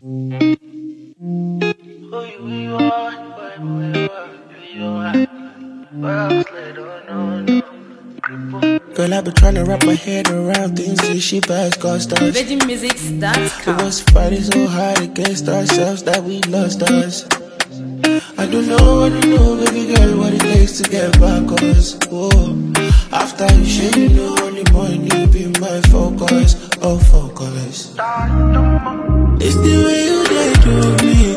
Girl, I've been trying to wrap my head around things that she buys cost us. VeggieMusics.com. It was fighting so hard against ourselves that we lost us. I don't know, baby girl, what it takes to get back us. Whoa. After you share, you know only money be my focus. Oh, focus. It's the way you did to me.